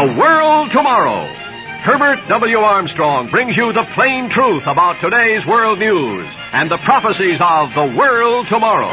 The World Tomorrow. Herbert W. Armstrong brings you the plain truth about today's world news and the prophecies of the world tomorrow.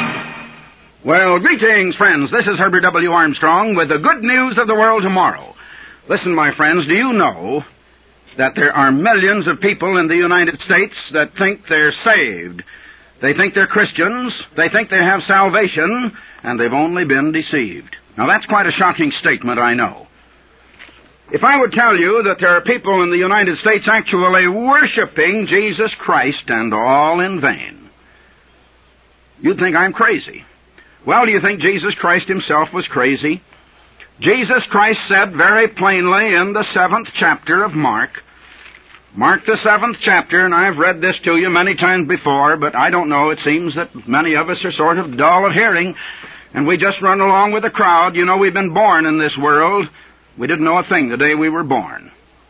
Well, greetings, friends. This is Herbert W. Armstrong with the good news of the world tomorrow. Listen, my friends, do you know that there are millions of people in the United States that think they're saved? They think they're Christians, they think they have salvation, and they've only been deceived. Now, that's quite a shocking statement, I know. If I would tell you that there are people in the United States actually worshiping Jesus Christ and all in vain, you'd think I'm crazy. Well, do you think Jesus Christ himself was crazy? Jesus Christ said very plainly in the 7th chapter of Mark, the 7th chapter, and I've read this to you many times before, but I don't know, it seems that many of us are sort of dull of hearing, and we just run along with the crowd. You know, we've been born in this world. We didn't know a thing the day we were born.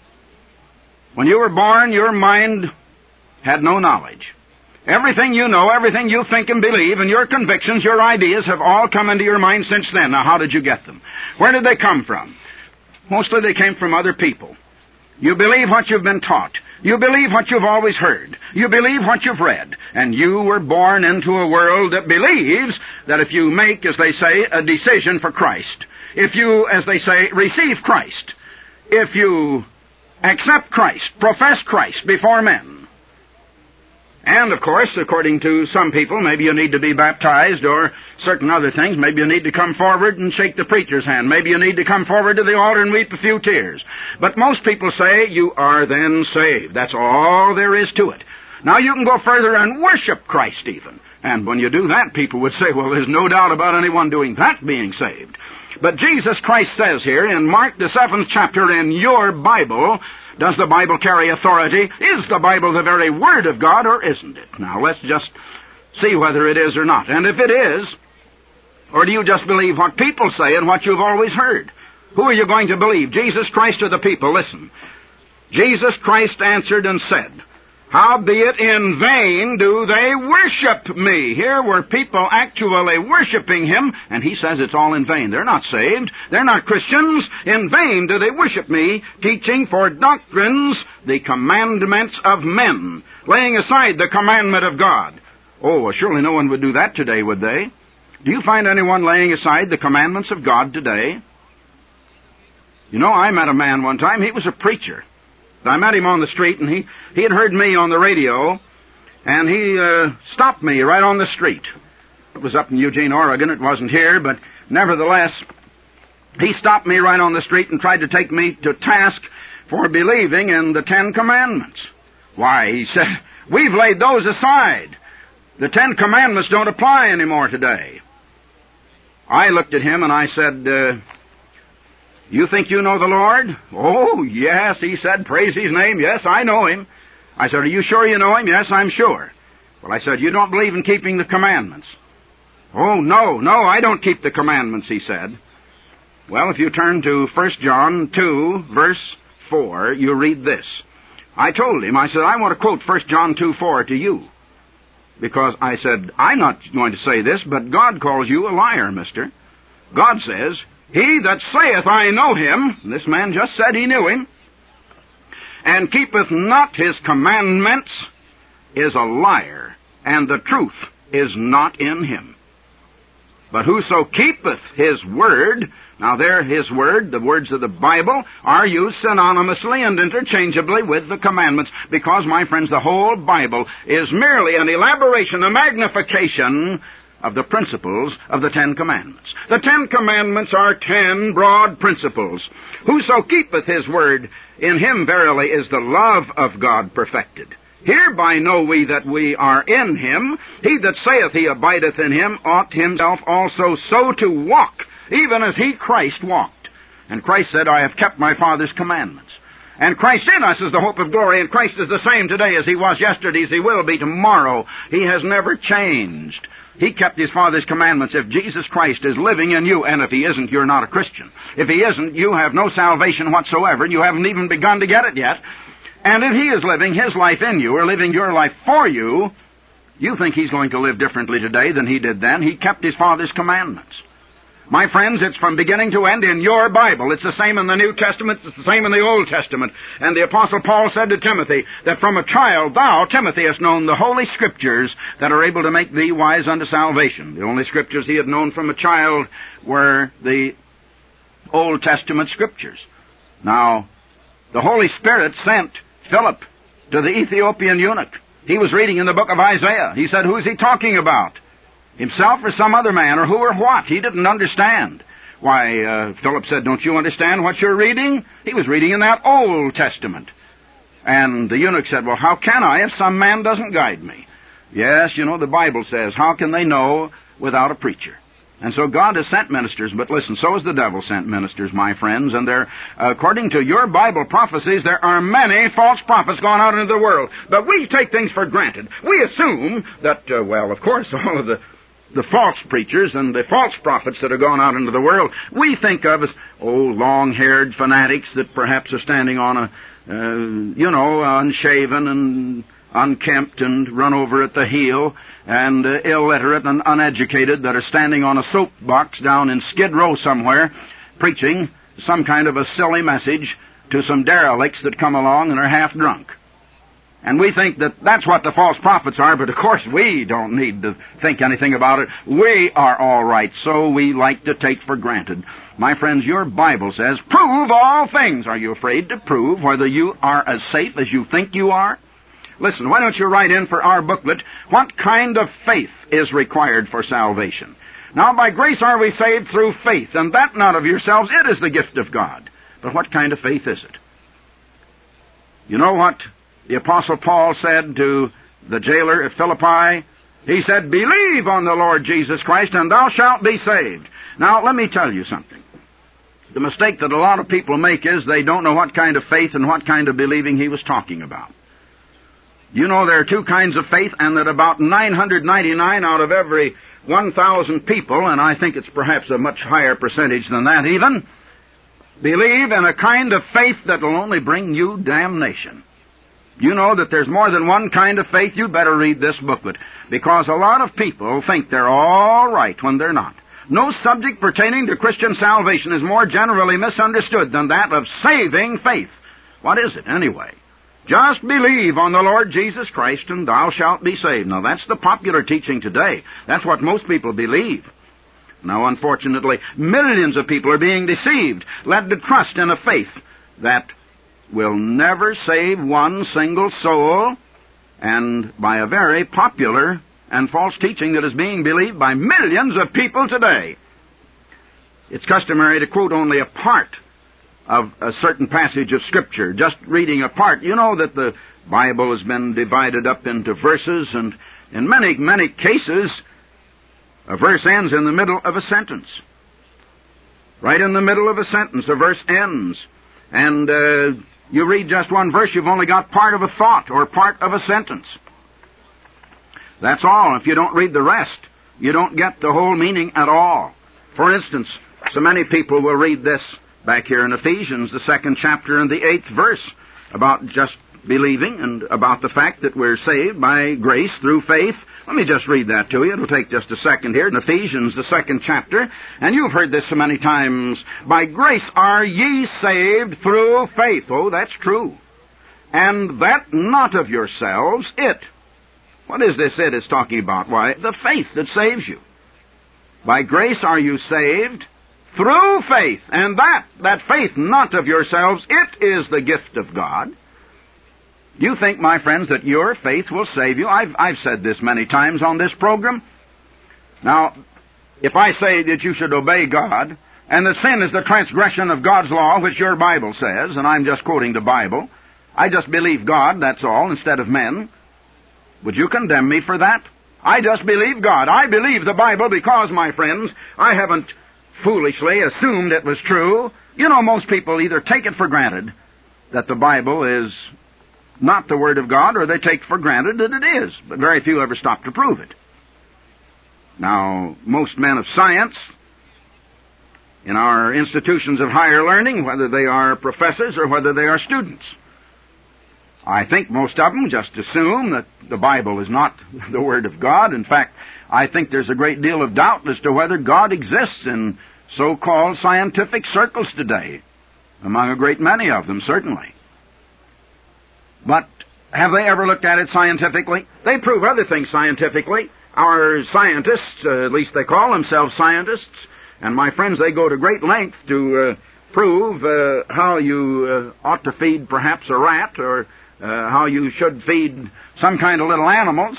When you were born, your mind had no knowledge. Everything you know, everything you think and believe, and your convictions, your ideas have all come into your mind since then. Now, how did you get them? Where did they come from? Mostly they came from other people. You believe what you've been taught. You believe what you've always heard. You believe what you've read. And you were born into a world that believes that if you make, as they say, a decision for Christ, if you, as they say, receive Christ, if you accept Christ, profess Christ before men, and, of course, according to some people, maybe you need to be baptized or certain other things. Maybe you need to come forward and shake the preacher's hand. Maybe you need to come forward to the altar and weep a few tears. But most people say you are then saved. That's all there is to it. Now, you can go further and worship Christ even. And when you do that, people would say, well, there's no doubt about anyone doing that being saved. But Jesus Christ says here in Mark, the 7th chapter, in your Bible, does the Bible carry authority? Is the Bible the very Word of God, or isn't it? Now, let's just see whether it is or not. And if it is, or do you just believe what people say and what you've always heard? Who are you going to believe, Jesus Christ or the people? Listen. Jesus Christ answered and said, howbeit in vain do they worship me. Here were people actually worshiping him, and he says it's all in vain. They're not saved. They're not Christians. In vain do they worship me, teaching for doctrines the commandments of men, laying aside the commandment of God. Oh, well, surely no one would do that today, would they? Do you find anyone laying aside the commandments of God today? You know, I met a man one time. He was a preacher. I met him on the street, and he had heard me on the radio, and he stopped me right on the street. It was up in Eugene, Oregon. It wasn't here, but nevertheless, he stopped me right on the street and tried to take me to task for believing in the 10 Commandments. Why, he said, we've laid those aside. The 10 Commandments don't apply anymore today. I looked at him and I said, you think you know the Lord? Oh, yes, he said, praise his name. Yes, I know him. I said, are you sure you know him? Yes, I'm sure. Well, I said, you don't believe in keeping the commandments? Oh, no, I don't keep the commandments, he said. Well, if you turn to 1 John 2, verse 4, you read this. I told him, I said, I want to quote 1 John 2:4 to you. Because I said, I'm not going to say this, but God calls you a liar, mister. God says, he that saith, I know him, and this man just said he knew him, and keepeth not his commandments, is a liar, and the truth is not in him. But whoso keepeth his word, now there his word, the words of the Bible, are used synonymously and interchangeably with the commandments, because, my friends, the whole Bible is merely an elaboration, a magnification of the principles of the 10 Commandments. The 10 Commandments are 10 broad principles. Whoso keepeth his word, in him verily is the love of God perfected. Hereby know we that we are in him. He that saith he abideth in him ought himself also so to walk, even as he, Christ, walked. And Christ said, I have kept my Father's commandments. And Christ in us is the hope of glory, and Christ is the same today as he was yesterday, as he will be tomorrow. He has never changed. He kept his Father's commandments. If Jesus Christ is living in you, and if he isn't, you're not a Christian. If he isn't, you have no salvation whatsoever, and you haven't even begun to get it yet. And if he is living his life in you, or living your life for you, you think he's going to live differently today than he did then. He kept his Father's commandments. My friends, it's from beginning to end in your Bible. It's the same in the New Testament. It's the same in the Old Testament. And the Apostle Paul said to Timothy that from a child thou, Timothy, hast known the Holy Scriptures that are able to make thee wise unto salvation. The only Scriptures he had known from a child were the Old Testament Scriptures. Now, the Holy Spirit sent Philip to the Ethiopian eunuch. He was reading in the book of Isaiah. He said, who's he talking about? Himself or some other man, or who or what? He didn't understand. Why, Philip said, don't you understand what you're reading? He was reading in that Old Testament. And the eunuch said, well, how can I if some man doesn't guide me? Yes, you know, the Bible says, how can they know without a preacher? And so God has sent ministers, but listen, so has the devil sent ministers, my friends, and there, according to your Bible prophecies, there are many false prophets gone out into the world. But we take things for granted. We assume that, well, of course, all of the false preachers and the false prophets that have gone out into the world, we think of as, long-haired fanatics that perhaps are standing on a, unshaven and unkempt and run over at the heel, and illiterate and uneducated that are standing on a soapbox down in Skid Row somewhere, preaching some kind of a silly message to some derelicts that come along and are half drunk. And we think that that's what the false prophets are, but of course we don't need to think anything about it. We are all right, so we like to take for granted. My friends, your Bible says, prove all things. Are you afraid to prove whether you are as safe as you think you are? Listen, why don't you write in for our booklet, what kind of faith is required for salvation? Now, by grace are we saved through faith, and that not of yourselves, it is the gift of God. But what kind of faith is it? You know what the Apostle Paul said to the jailer at Philippi? He said, believe on the Lord Jesus Christ, and thou shalt be saved. Now, let me tell you something. The mistake that a lot of people make is they don't know what kind of faith and what kind of believing he was talking about. You know there are two kinds of faith, and that about 999 out of every 1,000 people, and I think it's perhaps a much higher percentage than that even, believe in a kind of faith that will only bring you damnation. You know that there's more than one kind of faith. You'd better read this booklet, because a lot of people think they're all right when they're not. No subject pertaining to Christian salvation is more generally misunderstood than that of saving faith. What is it, anyway? Just believe on the Lord Jesus Christ, and thou shalt be saved. Now, that's the popular teaching today. That's what most people believe. Now, unfortunately, millions of people are being deceived, led to trust in a faith that will never save one single soul, and by a very popular and false teaching that is being believed by millions of people today. It's customary to quote only a part of a certain passage of Scripture, just reading a part. You know that the Bible has been divided up into verses, and in many, many cases, a verse ends in the middle of a sentence. Right in the middle of a sentence, a verse ends. And you read just one verse, you've only got part of a thought or part of a sentence. That's all. If you don't read the rest, you don't get the whole meaning at all. For instance, so many people will read this back here in Ephesians, the 2nd chapter and the 8th verse, about just believing and about the fact that we're saved by grace through faith. Let me just read that to you. It'll take just a second here. In Ephesians, the 2nd chapter, and you've heard this so many times, by grace are ye saved through faith. Oh, that's true. And that not of yourselves, it. What is this it is talking about? Why, the faith that saves you. By grace are you saved through faith, and that faith not of yourselves, it is the gift of God. Do you think, my friends, that your faith will save you? I've said this many times on this program. Now, if I say that you should obey God, and that sin is the transgression of God's law, which your Bible says, and I'm just quoting the Bible, I just believe God, that's all, instead of men, would you condemn me for that? I just believe God. I believe the Bible because, my friends, I haven't foolishly assumed it was true. You know, most people either take it for granted that the Bible is not the Word of God, or they take for granted that it is, but very few ever stop to prove it. Now, most men of science in our institutions of higher learning, whether they are professors or whether they are students, I think most of them just assume that the Bible is not the Word of God. In fact, I think there's a great deal of doubt as to whether God exists in so-called scientific circles today, among a great many of them, certainly. But have they ever looked at it scientifically? They prove other things scientifically. Our scientists, at least they call themselves scientists, and my friends, they go to great length to prove how you ought to feed perhaps a rat, or how you should feed some kind of little animals,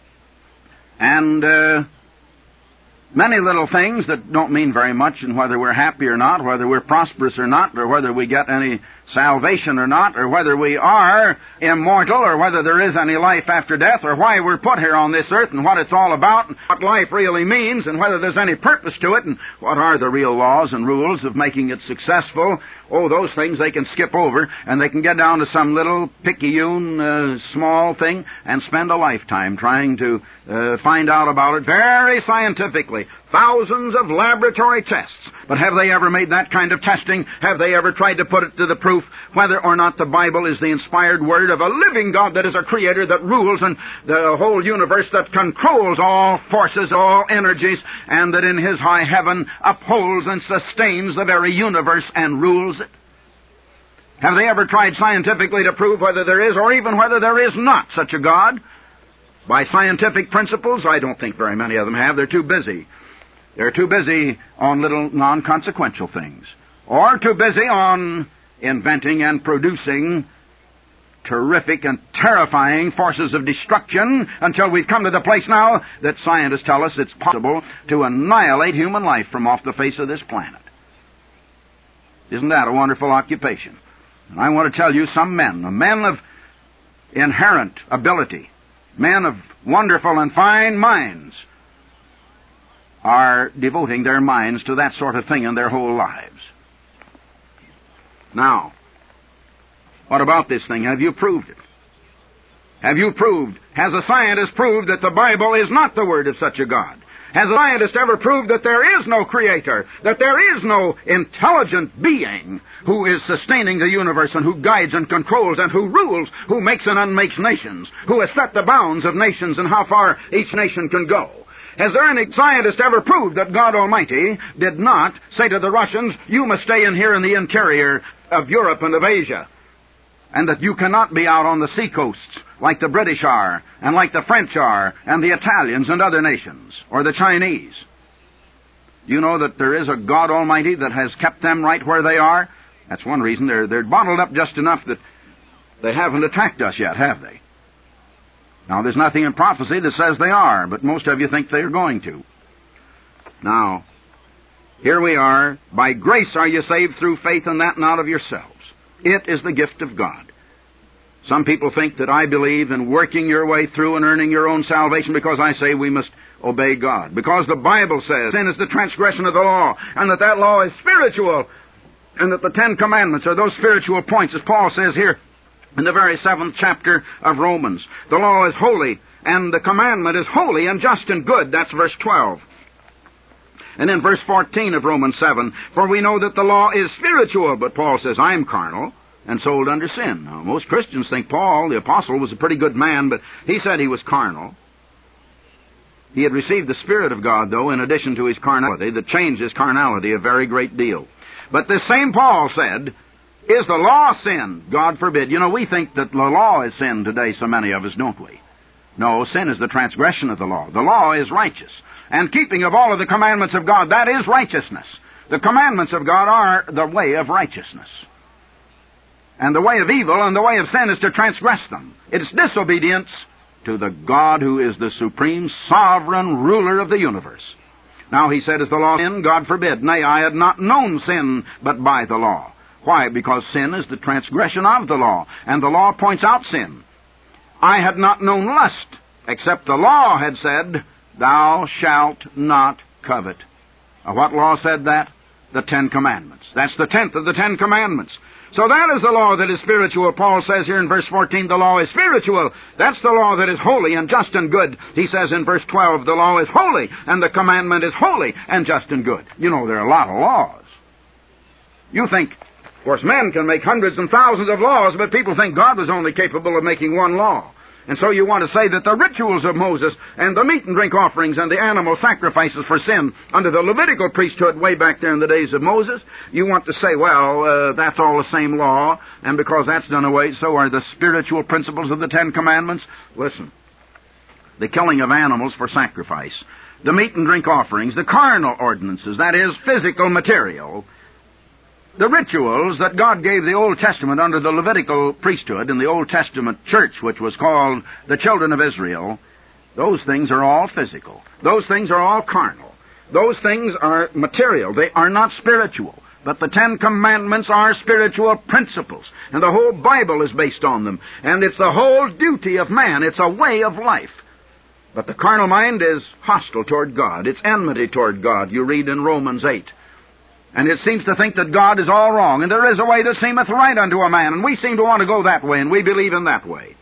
and many little things that don't mean very much in whether we're happy or not, whether we're prosperous or not, or whether we get any salvation or not, or whether we are immortal, or whether there is any life after death, or why we're put here on this earth, and what it's all about, and what life really means, and whether there's any purpose to it, and what are the real laws and rules of making it successful. Oh, those things they can skip over, and they can get down to some little picayune, small thing, and spend a lifetime trying to find out about it very scientifically. Thousands of laboratory tests. But have they ever made that kind of testing? Have they ever tried to put it to the proof whether or not the Bible is the inspired word of a living God that is a creator, that rules in the whole universe, that controls all forces, all energies, and that in His high heaven upholds and sustains the very universe and rules it? Have they ever tried scientifically to prove whether there is or even whether there is not such a God? By scientific principles, I don't think very many of them have. They're too busy. They're too busy on little non-consequential things, or too busy on inventing and producing terrific and terrifying forces of destruction, until we've come to the place now that scientists tell us it's possible to annihilate human life from off the face of this planet. Isn't that a wonderful occupation? And I want to tell you, some men of inherent ability, men of wonderful and fine minds, are devoting their minds to that sort of thing in their whole lives. Now, what about this thing? Have you proved it? Have you proved, has a scientist proved that the Bible is not the word of such a God? Has a scientist ever proved that there is no creator, that there is no intelligent being who is sustaining the universe and who guides and controls and who rules, who makes and unmakes nations, who has set the bounds of nations and how far each nation can go? Has there any scientist ever proved that God Almighty did not say to the Russians, you must stay in here in the interior of Europe and of Asia, and that you cannot be out on the seacoasts like the British are, and like the French are, and the Italians and other nations, or the Chinese? You know that there is a God Almighty that has kept them right where they are? That's one reason they're bottled up just enough that they haven't attacked us yet, have they? Now, there's nothing in prophecy that says they are, but most of you think they're going to. Now, here we are. By grace are you saved through faith, and that not of yourselves. It is the gift of God. Some people think that I believe in working your way through and earning your own salvation because I say we must obey God. Because the Bible says sin is the transgression of the law, and that law is spiritual, and that the 10 Commandments are those spiritual points, as Paul says here in the very 7th chapter of Romans. The law is holy, and the commandment is holy and just and good. That's verse 12. And then verse 14 of Romans 7, for we know that the law is spiritual, but Paul says, I am carnal and sold under sin. Now, most Christians think Paul, the apostle, was a pretty good man, but he said he was carnal. He had received the Spirit of God, though, in addition to his carnality, that changed his carnality a very great deal. But this same Paul said, is the law sin? God forbid. You know, we think that the law is sin today, so many of us, don't we? No, sin is the transgression of the law. The law is righteous. And keeping of all of the commandments of God, that is righteousness. The commandments of God are the way of righteousness. And the way of evil and the way of sin is to transgress them. It's disobedience to the God who is the supreme sovereign ruler of the universe. Now, he said, is the law sin? God forbid. Nay, I had not known sin but by the law. Why? Because sin is the transgression of the law, and the law points out sin. I had not known lust, except the law had said, thou shalt not covet. What law said that? The 10 Commandments. That's the 10th of the 10 Commandments. So that is the law that is spiritual. Paul says here in verse 14, the law is spiritual. That's the law that is holy and just and good. He says in verse 12, the law is holy, and the commandment is holy and just and good. You know, there are a lot of laws. You think course, men can make hundreds and thousands of laws, but people think God was only capable of making one law. And so you want to say that the rituals of Moses and the meat and drink offerings and the animal sacrifices for sin under the Levitical priesthood way back there in the days of Moses, you want to say, well, that's all the same law, and because that's done away, so are the spiritual principles of the Ten Commandments. Listen, the killing of animals for sacrifice, the meat and drink offerings, the carnal ordinances, that is, physical material, the rituals that God gave the Old Testament under the Levitical priesthood in the Old Testament church, which was called the children of Israel, those things are all physical. Those things are all carnal. Those things are material. They are not spiritual. But the Ten Commandments are spiritual principles, and the whole Bible is based on them. And it's the whole duty of man. It's a way of life. But the carnal mind is hostile toward God. It's enmity toward God. You read in Romans 8. And it seems to think that God is all wrong, and there is a way that seemeth right unto a man, and we seem to want to go that way, and we believe in that way.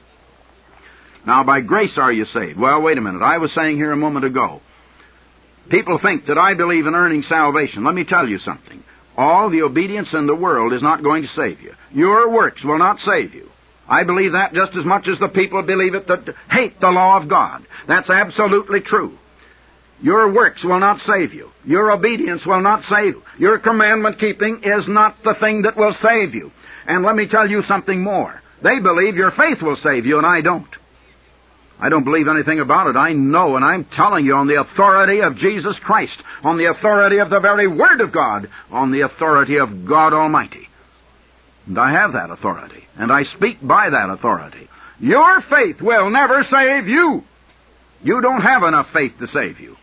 Now, by grace are you saved. Well, wait a minute. I was saying here a moment ago, people think that I believe in earning salvation. Let me tell you something. All the obedience in the world is not going to save you. Your works will not save you. I believe that just as much as the people believe it that hate the law of God. That's absolutely true. Your works will not save you. Your obedience will not save you. Your commandment-keeping is not the thing that will save you. And let me tell you something more. They believe your faith will save you, and I don't. I don't believe anything about it. I know, and I'm telling you on the authority of Jesus Christ, on the authority of the very Word of God, on the authority of God Almighty. And I have that authority, and I speak by that authority. Your faith will never save you. You don't have enough faith to save you.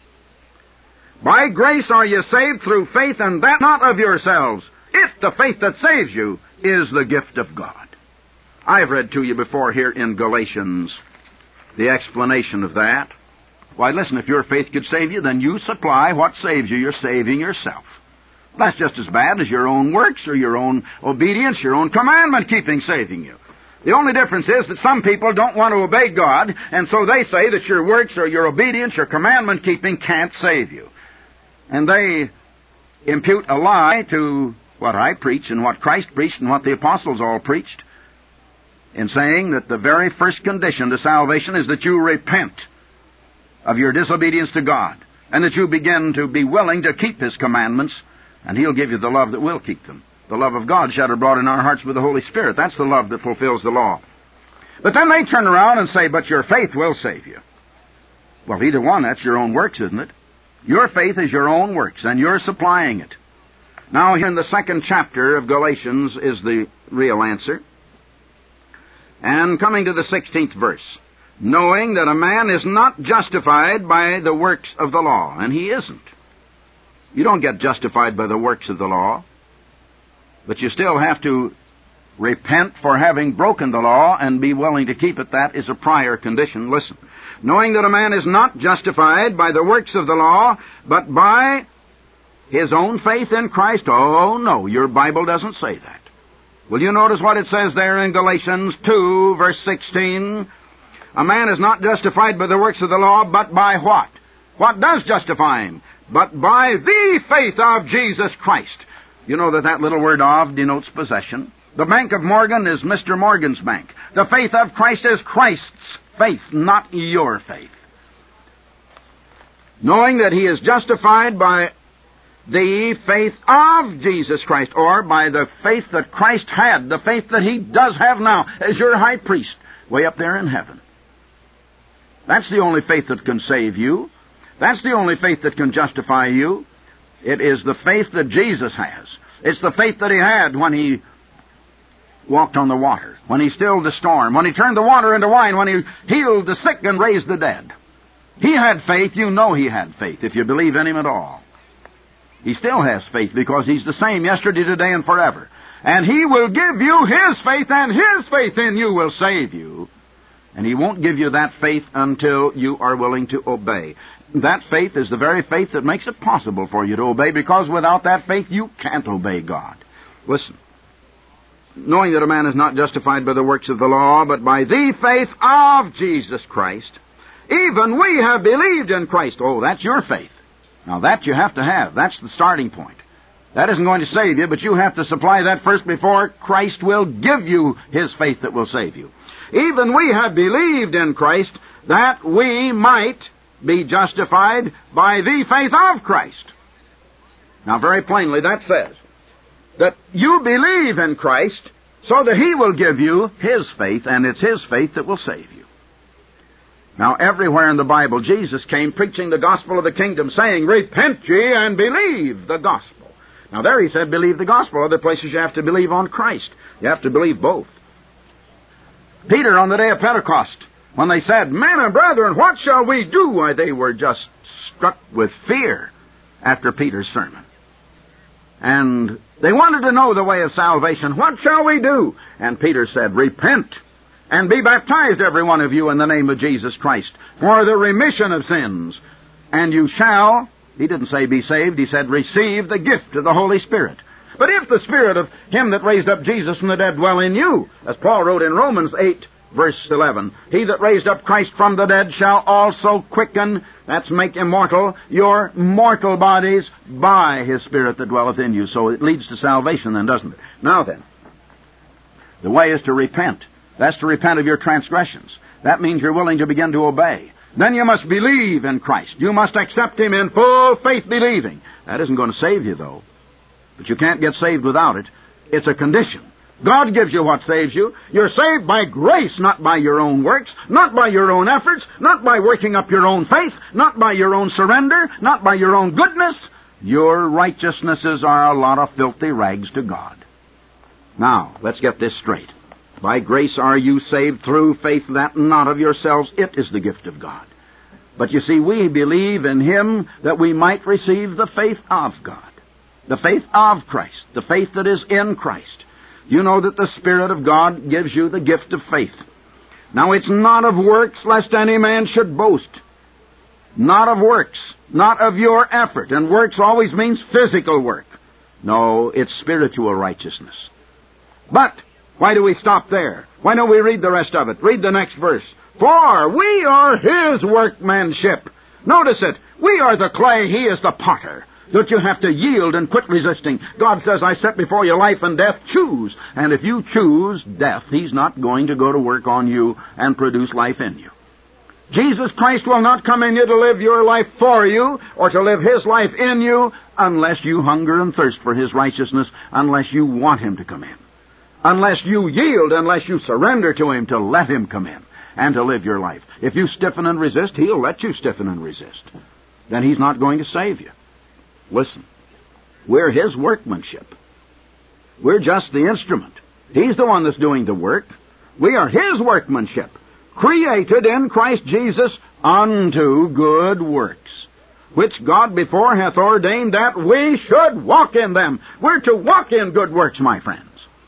By grace are you saved through faith, and that not of yourselves, if the faith that saves you is the gift of God. I've read to you before here in Galatians the explanation of that. Why, listen, if your faith could save you, then you supply what saves you. You're saving yourself. That's just as bad as your own works or your own obedience, your own commandment-keeping saving you. The only difference is that some people don't want to obey God, and so they say that your works or your obedience, your commandment-keeping can't save you. And they impute a lie to what I preach and what Christ preached and what the apostles all preached in saying that the very first condition to salvation is that you repent of your disobedience to God and that you begin to be willing to keep His commandments, and He'll give you the love that will keep them. The love of God shed abroad in our hearts with the Holy Spirit. That's the love that fulfills the law. But then they turn around and say, but your faith will save you. Well, either one, that's your own works, isn't it? Your faith is your own works, and you're supplying it. Now, here in the 2nd chapter of Galatians is the real answer. And coming to the 16th verse, knowing that a man is not justified by the works of the law, and he isn't. You don't get justified by the works of the law, but you still have to repent for having broken the law and be willing to keep it. That is a prior condition. Listen. Knowing that a man is not justified by the works of the law, but by his own faith in Christ. Oh, no, your Bible doesn't say that. Will you notice what it says there in Galatians 2, verse 16? A man is not justified by the works of the law, but by what? What does justify him? But by the faith of Jesus Christ. You know that little word "of" denotes possession. The Bank of Morgan is Mr. Morgan's bank. The faith of Christ is Christ's faith, not your faith. Knowing that he is justified by the faith of Jesus Christ, or by the faith that Christ had, the faith that he does have now as your high priest, way up there in heaven. That's the only faith that can save you. That's the only faith that can justify you. It is the faith that Jesus has. It's the faith that he had when he walked on the water, when he stilled the storm, when he turned the water into wine, when he healed the sick and raised the dead. He had faith. You know he had faith if you believe in him at all. He still has faith because he's the same yesterday, today, and forever. And he will give you his faith, and his faith in you will save you. And he won't give you that faith until you are willing to obey. That faith is the very faith that makes it possible for you to obey, because without that faith you can't obey God. Listen. Knowing that a man is not justified by the works of the law, but by the faith of Jesus Christ, even we have believed in Christ. Oh, that's your faith. Now that you have to have. That's the starting point. That isn't going to save you, but you have to supply that first before Christ will give you His faith that will save you. Even we have believed in Christ that we might be justified by the faith of Christ. Now, very plainly, that says that you believe in Christ so that He will give you His faith, and it's His faith that will save you. Now, everywhere in the Bible, Jesus came preaching the gospel of the kingdom, saying, "Repent ye and believe the gospel." Now, there He said, believe the gospel. Other places you have to believe on Christ. You have to believe both. Peter, on the day of Pentecost, when they said, "Men and brethren, what shall we do?" Why, they were just struck with fear after Peter's sermon. And they wanted to know the way of salvation. "What shall we do?" And Peter said, "Repent and be baptized, every one of you, in the name of Jesus Christ, for the remission of sins. And you shall," He didn't say be saved, He said receive the gift of the Holy Spirit. "But if the Spirit of Him that raised up Jesus from the dead dwell in you," as Paul wrote in Romans 8, verse 11, "He that raised up Christ from the dead shall also quicken," that's make immortal, "your mortal bodies by His Spirit that dwelleth in you." So it leads to salvation then, doesn't it? Now then, the way is to repent. That's to repent of your transgressions. That means you're willing to begin to obey. Then you must believe in Christ. You must accept Him in full faith believing. That isn't going to save you, though. But you can't get saved without it. It's a condition. God gives you what saves you. You're saved by grace, not by your own works, not by your own efforts, not by working up your own faith, not by your own surrender, not by your own goodness. Your righteousnesses are a lot of filthy rags to God. Now, let's get this straight. By grace are you saved through faith, that not of yourselves. It is the gift of God. But you see, we believe in Him that we might receive the faith of God. The faith of Christ. The faith that is in Christ. You know that the Spirit of God gives you the gift of faith. Now, it's not of works, lest any man should boast. Not of works. Not of your effort. And works always means physical work. No, it's spiritual righteousness. But why do we stop there? Why don't we read the rest of it? Read the next verse. "For we are His workmanship." Notice it. We are the clay, He is the potter. Don't you have to yield and quit resisting? God says, "I set before you life and death. Choose." And if you choose death, He's not going to go to work on you and produce life in you. Jesus Christ will not come in you to live your life for you or to live His life in you unless you hunger and thirst for His righteousness, unless you want Him to come in. Unless you yield, unless you surrender to Him to let Him come in and to live your life. If you stiffen and resist, He'll let you stiffen and resist. Then He's not going to save you. Listen, we're His workmanship. We're just the instrument. He's the one that's doing the work. We are His workmanship, created in Christ Jesus unto good works, which God before hath ordained that we should walk in them. We're to walk in good works, my friends.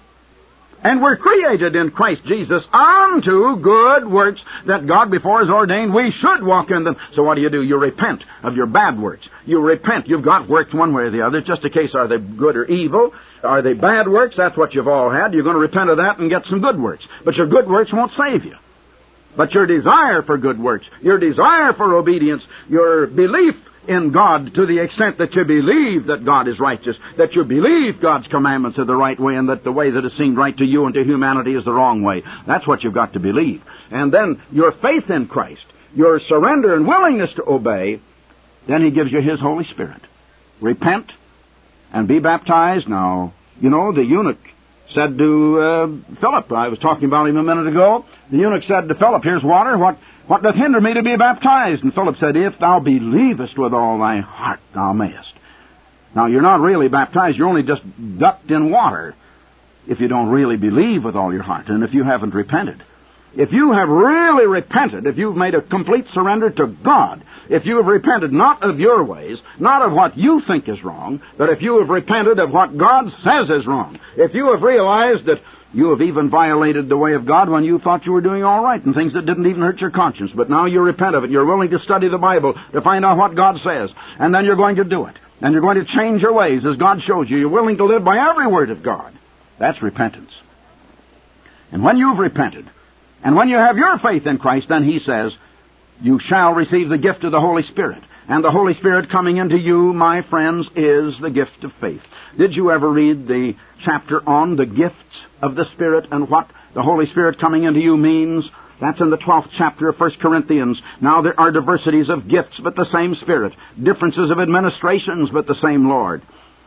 And we're created in Christ Jesus unto good works that God before has ordained we should walk in them. So what do? You repent of your bad works. You repent. You've got works one way or the other. It's just a case, are they good or evil? Are they bad works? That's what you've all had. You're going to repent of that and get some good works. But your good works won't save you. But your desire for good works, your desire for obedience, your belief in God to the extent that you believe that God is righteous, that you believe God's commandments are the right way, and that the way that has seemed right to you and to humanity is the wrong way. That's what you've got to believe. And then your faith in Christ, your surrender and willingness to obey, then He gives you His Holy Spirit. Repent and be baptized. Now, you know, the eunuch said to Philip, I was talking about him a minute ago, the eunuch said to Philip, "Here's water, what doth hinder me to be baptized?" And Philip said, "If thou believest with all thy heart, thou mayest." Now, you're not really baptized. You're only just ducked in water if you don't really believe with all your heart and if you haven't repented. If you have really repented, if you've made a complete surrender to God, if you have repented not of your ways, not of what you think is wrong, but if you have repented of what God says is wrong, if you have realized that you have even violated the way of God when you thought you were doing all right and things that didn't even hurt your conscience, but now you repent of it, you're willing to study the Bible to find out what God says, and then you're going to do it, and you're going to change your ways as God shows you. You're willing to live by every word of God. That's repentance. And when you've repented, and when you have your faith in Christ, then He says, you shall receive the gift of the Holy Spirit. And the Holy Spirit coming into you, my friends, is the gift of faith. Did you ever read the chapter on the gifts of the Spirit and what the Holy Spirit coming into you means? That's in the 12th chapter of 1 Corinthians. Now there are diversities of gifts, but the same Spirit. Differences of administrations, but the same Lord.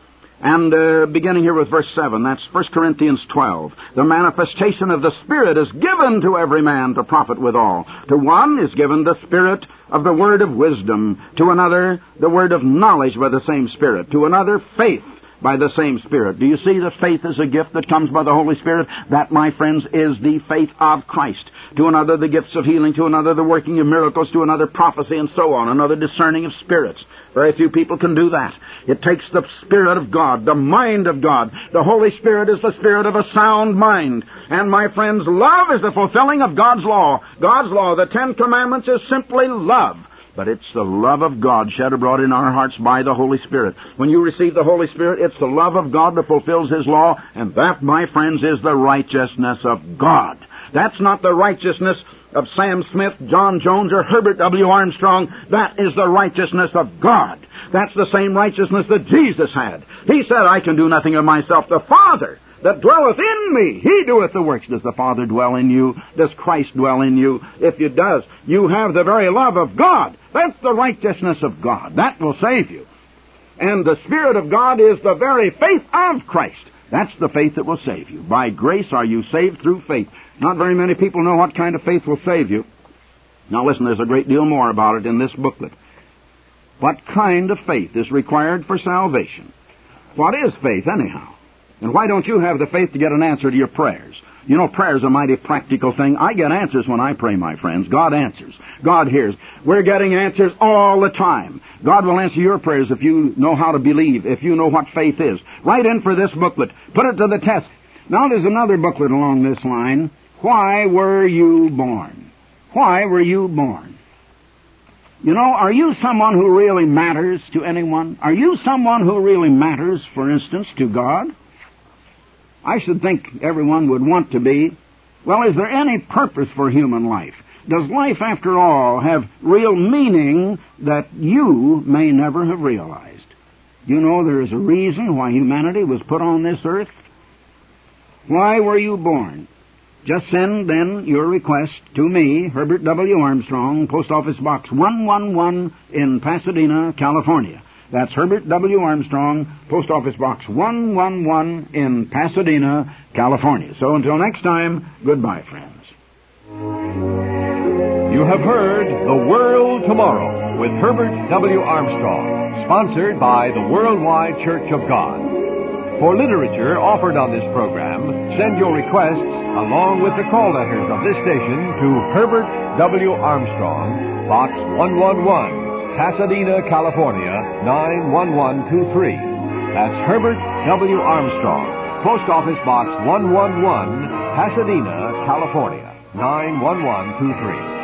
And beginning here with verse 7, that's 1 Corinthians 12. The manifestation of the Spirit is given to every man to profit withal. To one is given the Spirit of the word of wisdom. To another, the word of knowledge by the same Spirit. To another, faith by the same Spirit. Do you see that faith is a gift that comes by the Holy Spirit? That, my friends, is the faith of Christ. To another, the gifts of healing. To another, the working of miracles. To another, prophecy, and so on. Another, discerning of spirits. Very few people can do that. It takes the Spirit of God, the mind of God. The Holy Spirit is the Spirit of a sound mind. And, my friends, love is the fulfilling of God's law. God's law, the 10 Commandments, is simply love. But it's the love of God shed abroad in our hearts by the Holy Spirit. When you receive the Holy Spirit, it's the love of God that fulfills His law, and that, my friends, is the righteousness of God. That's not the righteousness of Sam Smith, John Jones, or Herbert W. Armstrong. That is the righteousness of God. That's the same righteousness that Jesus had. He said, I can do nothing of myself. The Father that dwelleth in me, He doeth the works. Does the Father dwell in you? Does Christ dwell in you? If He does, you have the very love of God. That's the righteousness of God. That will save you. And the Spirit of God is the very faith of Christ. That's the faith that will save you. By grace are you saved through faith. Not very many people know what kind of faith will save you. Now listen, there's a great deal more about it in this booklet. What kind of faith is required for salvation? What is faith, anyhow? And why don't you have the faith to get an answer to your prayers? You know, prayer's a mighty practical thing. I get answers when I pray, my friends. God answers. God hears. We're getting answers all the time. God will answer your prayers if you know how to believe, if you know what faith is. Write in for this booklet. Put it to the test. Now there's another booklet along this line. Why were you born? Why were you born? You know, are you someone who really matters to anyone? Are you someone who really matters, for instance, to God? I should think everyone would want to be. Well, is there any purpose for human life? Does life, after all, have real meaning that you may never have realized? You know there is a reason why humanity was put on this earth. Why were you born? Just send, then, your request to me, Herbert W. Armstrong, Post Office Box 111 in Pasadena, California. That's Herbert W. Armstrong, Post Office Box 111 in Pasadena, California. So until next time, goodbye, friends. You have heard The World Tomorrow with Herbert W. Armstrong, sponsored by the Worldwide Church of God. For literature offered on this program, send your requests along with the call letters of this station to Herbert W. Armstrong, Box 111, Pasadena, California, 91123. That's Herbert W. Armstrong, Post Office Box 111, Pasadena, California, 91123.